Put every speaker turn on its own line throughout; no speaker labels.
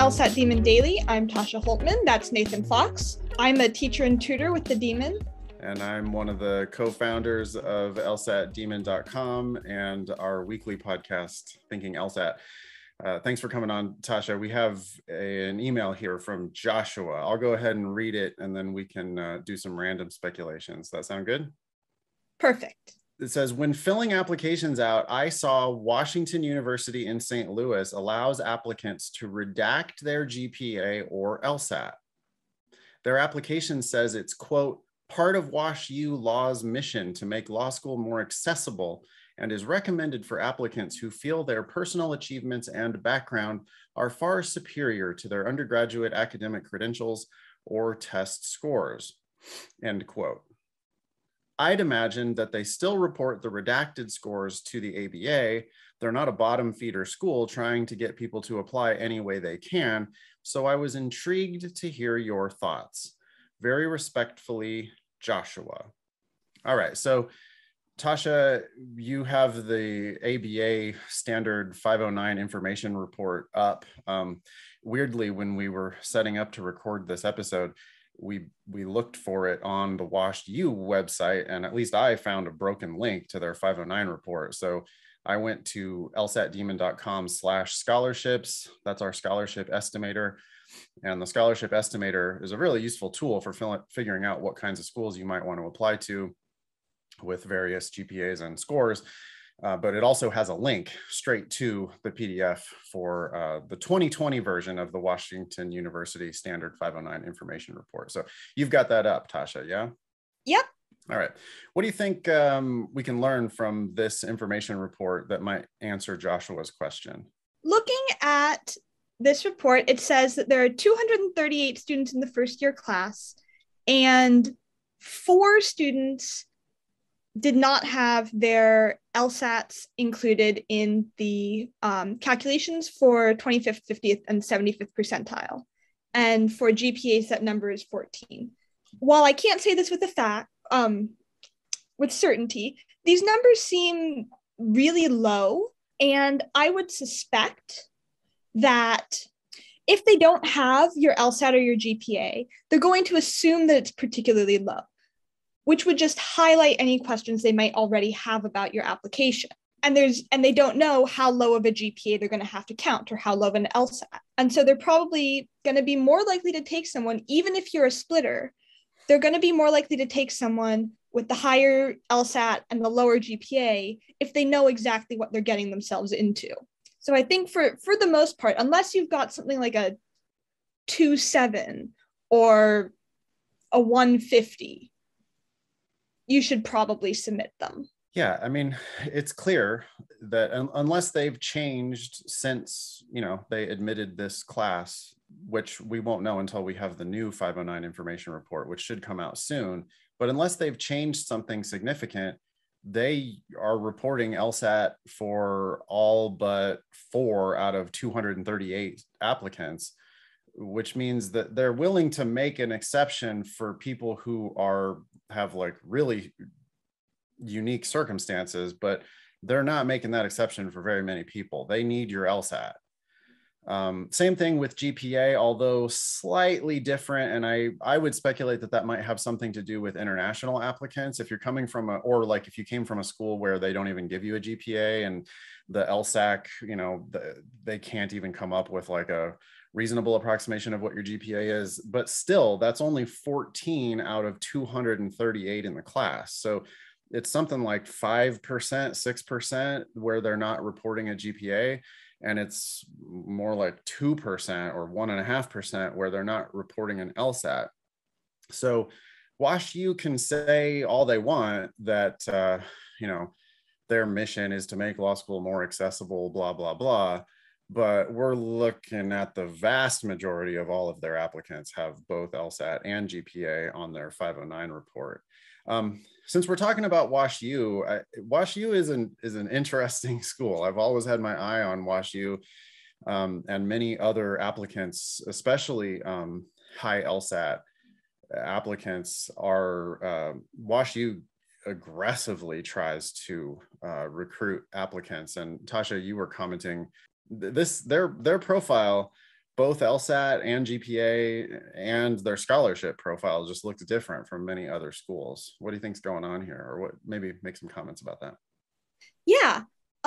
LSAT Demon Daily. I'm Tasha Holtman. That's Nathan Fox. I'm a teacher and tutor with the Demon.
And I'm one of the co-founders of LSATdemon.com and our weekly podcast, Thinking LSAT. Thanks for coming on, Tasha. We have an email here from Joshua. I'll go ahead and read it, and then we can do some random speculations. That sound good?
Perfect.
It says, when filling applications out, I saw Washington University in St. Louis allows applicants to redact their GPA or LSAT. Their application says it's, quote, part of WashU Law's mission to make law school more accessible and is recommended for applicants who feel their personal achievements and background are far superior to their undergraduate academic credentials or test scores, end quote. I'd imagine that they still report the redacted scores to the ABA. They're not a bottom feeder school trying to get people to apply any way they can. So I was intrigued to hear your thoughts. Very respectfully, Joshua. All right, so Tasha, you have the ABA Standard 509 information report up. Weirdly, when we were setting up to record this episode, we looked for it on the WashU website, and at least I found a broken link to their 509 report. So I went to lsatdemon.com/scholarships. That's our scholarship estimator. And the scholarship estimator is a really useful tool for figuring out what kinds of schools you might want to apply to with various GPAs and scores. But it also has a link straight to the PDF for the 2020 version of the Washington University Standard 509 Information Report. So you've got that up, Tasha, yeah?
Yep.
All right. What do you think we can learn from this information report that might answer Joshua's question?
Looking at this report, it says that there are 238 students in the first year class, and 4 students did not have their LSATs included in the calculations for 25th, 50th, and 75th percentile. And for GPAs, that number is 14. While I can't say this with with certainty, these numbers seem really low, and I would suspect that if they don't have your LSAT or your GPA, they're going to assume that it's particularly low, which would just highlight any questions they might already have about your application. And they don't know how low of a GPA they're going to have to count or how low of an LSAT. And so they're probably going to be more likely to take someone, even if you're a splitter, they're going to be more likely to take someone with the higher LSAT and the lower GPA if they know exactly what they're getting themselves into. So I think for the most part, unless you've got something like a 2.7 or a 150, you should probably submit them.
Yeah, I mean, it's clear that unless they've changed since, they admitted this class, which we won't know until we have the new 509 information report, which should come out soon. But unless they've changed something significant, they are reporting LSAT for all but 4 out of 238 applicants, which means that they're willing to make an exception for people who have like really unique circumstances, but they're not making that exception for very many people. They need your LSAT. Same thing with GPA, although slightly different. And I would speculate that might have something to do with international applicants. If you're coming from if you came from a school where they don't even give you a GPA and the LSAC, they can't even come up with like a reasonable approximation of what your GPA is, but still that's only 14 out of 238 in the class. So it's something like 5%, 6% where they're not reporting a GPA. And it's more like 2% or 1.5% where they're not reporting an LSAT. So WashU can say all they want that, their mission is to make law school more accessible, blah, blah, blah. But we're looking at the vast majority of all of their applicants have both LSAT and GPA on their 509 report. Since we're talking about WashU, WashU is an interesting school. I've always had my eye on WashU, and many other applicants, especially high LSAT applicants, are WashU aggressively tries to recruit applicants. And Tasha, you were commenting this their profile both LSAT and GPA and their scholarship profile just looked different from many other schools. What do you think's going on here? Or what, maybe make some comments about that.
Yeah.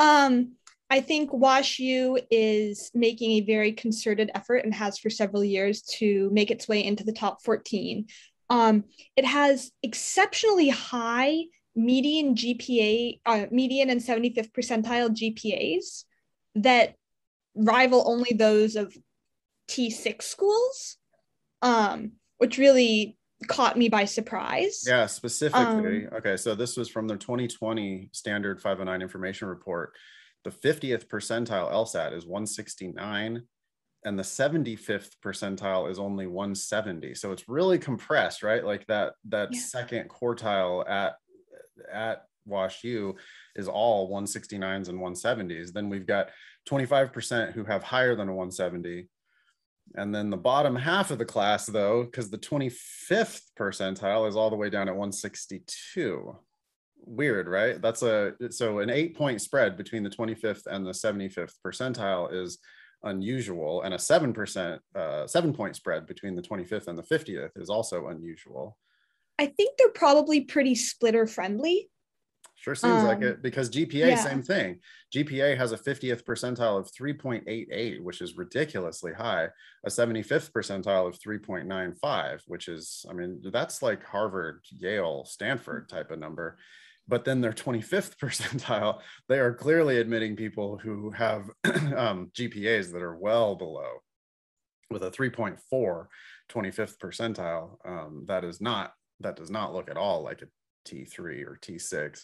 I think WashU is making a very concerted effort and has for several years to make its way into the top 14. It has exceptionally high median GPA, median and 75th percentile GPAs that rival only those of T6 schools, which really caught me by surprise.
Yeah, specifically. Okay, so this was from their 2020 standard 509 information report. The 50th percentile LSAT is 169 and the 75th percentile is only 170. So it's really compressed, right? Like that second quartile at WashU is all 169s and 170s. Then we've got 25% who have higher than a 170. And then the bottom half of the class, though, because the 25th percentile is all the way down at 162. Weird, right? So an 8-point spread between the 25th and the 75th percentile is unusual, and a 7-point spread between the 25th and the 50th is also unusual.
I think they're probably pretty splitter friendly.
Sure seems like it, because GPA, same thing. GPA has a 50th percentile of 3.88, which is ridiculously high. A 75th percentile of 3.95, which is, I mean, that's like Harvard, Yale, Stanford type of number. But then their 25th percentile, they are clearly admitting people who have GPAs that are well below. With a 3.4 25th percentile, that does not look at all like a T3 or T6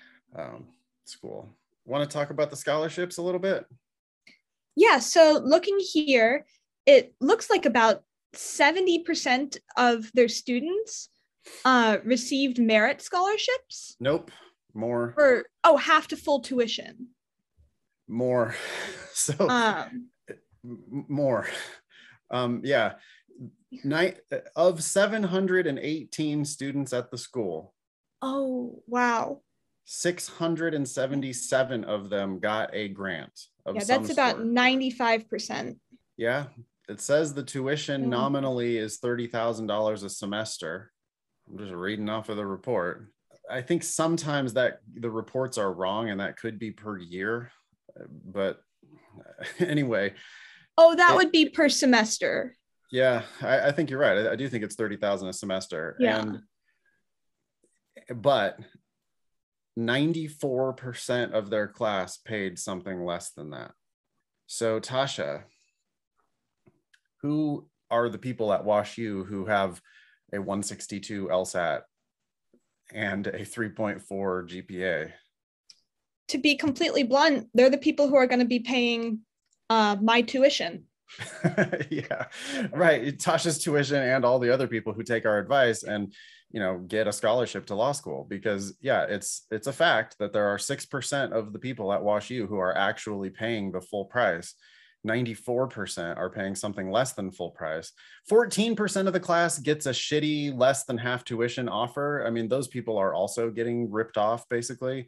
school. Want to talk about the scholarships a little bit?
Yeah, so looking here, it looks like about 70% of their students received merit scholarships.
Nope, more.
Or half to full tuition.
More. So more. Yeah. Of 718 students at the school.
Oh, wow.
677 of them got a grant of some
that's about
sort.
95%.
Yeah, it says the tuition nominally is $30,000 a semester. I'm just reading off of the report. I think sometimes that the reports are wrong, and that could be per year, but anyway.
Oh, that would be per semester.
Yeah, I think you're right. I do think it's $30,000 a semester.
Yeah.
But 94% of their class paid something less than that. So Tasha, who are the people at WashU who have a 162 LSAT and a 3.4 GPA?
To be completely blunt, they're the people who are going to be paying my tuition.
Yeah, right. Tasha's tuition and all the other people who take our advice and get a scholarship to law school, because it's a fact that there are 6% of the people at WashU who are actually paying the full price. 94% are paying something less than full price. 14% of the class gets a shitty less than half tuition offer. I mean, those people are also getting ripped off basically,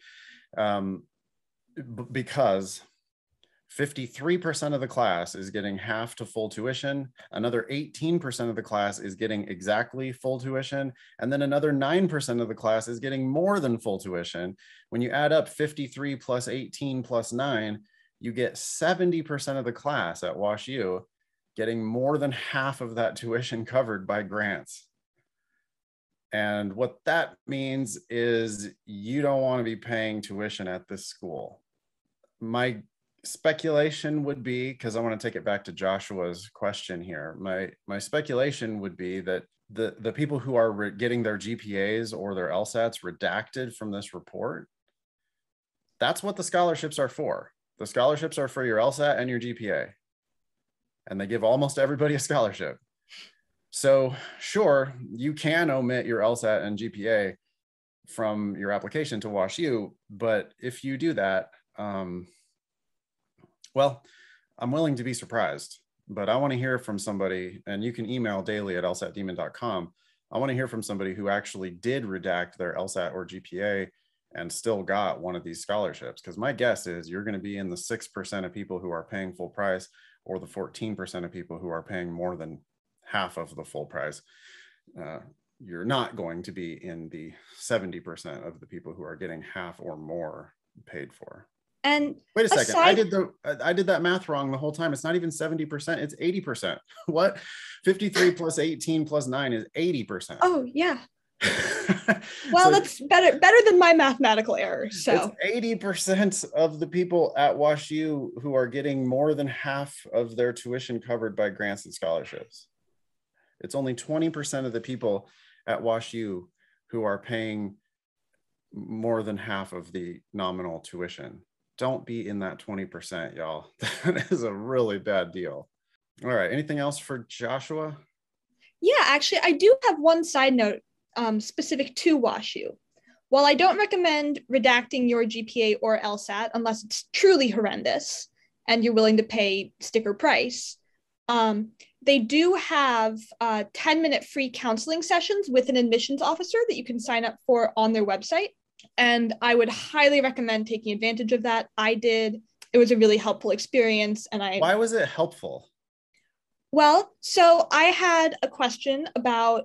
because 53% of the class is getting half to full tuition. Another 18% of the class is getting exactly full tuition. And then another 9% of the class is getting more than full tuition. When you add up 53 plus 18 plus 9, you get 70% of the class at WashU getting more than half of that tuition covered by grants. And what that means is you don't want to be paying tuition at this school. My speculation would be, because I want to take it back to Joshua's question here, my speculation would be that the people who are getting their GPAs or their LSATs redacted from this report, that's what the scholarships are for. The scholarships are for your LSAT and your GPA, and they give almost everybody a scholarship. So sure, you can omit your LSAT and GPA from your application to WashU, but if you do that, well, I'm willing to be surprised, but I want to hear from somebody, and you can email daily@lsatdemon.com. I want to hear from somebody who actually did redact their LSAT or GPA and still got one of these scholarships, because my guess is you're going to be in the 6% of people who are paying full price, or the 14% of people who are paying more than half of the full price, you're not going to be in the 70% of the people who are getting half or more paid for.
And
wait a second, I did that math wrong the whole time. It's not even 70%, it's 80%. What? 53 plus 18 plus 9 is 80%.
Oh yeah. Well, so that's better than my mathematical error. So
it's 80% of the people at WashU who are getting more than half of their tuition covered by grants and scholarships. It's only 20% of the people at WashU who are paying more than half of the nominal tuition. Don't be in that 20%, y'all. That is a really bad deal. All right, anything else for Joshua?
Yeah, actually, I do have one side note specific to WashU. While I don't recommend redacting your GPA or LSAT unless it's truly horrendous and you're willing to pay sticker price, they do have 10-minute free counseling sessions with an admissions officer that you can sign up for on their website. And I would highly recommend taking advantage of that. I did. It was a really helpful experience. And
Why was it helpful?
Well, so I had a question about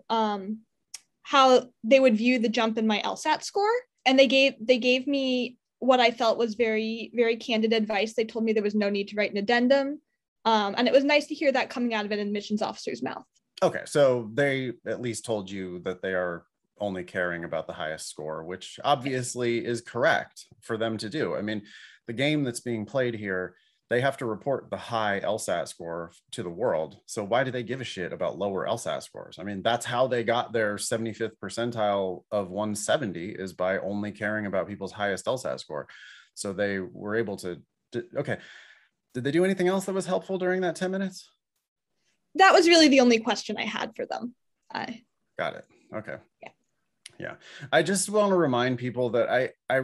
how they would view the jump in my LSAT score. And they gave me what I felt was very, very candid advice. They told me there was no need to write an addendum. And it was nice to hear that coming out of an admissions officer's mouth.
Okay, so they at least told you that they are only caring about the highest score, which obviously is correct for them to do. I mean, the game that's being played here, they have to report the high LSAT score to the world. So why do they give a shit about lower LSAT scores? I mean, that's how they got their 75th percentile of 170, is by only caring about people's highest LSAT score. So they were able to, okay. Did they do anything else that was helpful during that 10 minutes?
That was really the only question I had for them.
Got it. Okay. Yeah. I just want to remind people that I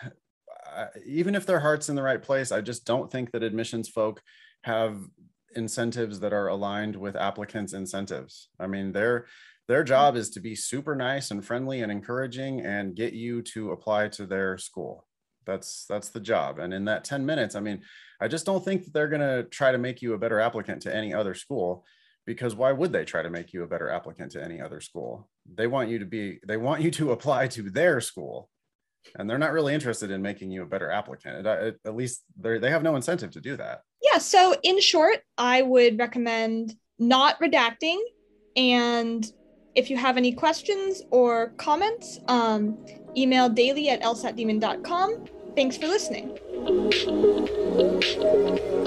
even if their heart's in the right place, I just don't think that admissions folk have incentives that are aligned with applicants' incentives. I mean, their job is to be super nice and friendly and encouraging and get you to apply to their school. That's the job. And in that 10 minutes, I mean, I just don't think that they're going to try to make you a better applicant to any other school, because why would they try to make you a better applicant to any other school? They want you to apply to their school, and they're not really interested in making you a better applicant. At least they have no incentive to do that.
Yeah. So in short, I would recommend not redacting. And if you have any questions or comments, email daily@lsatdemon.com. Thanks for listening.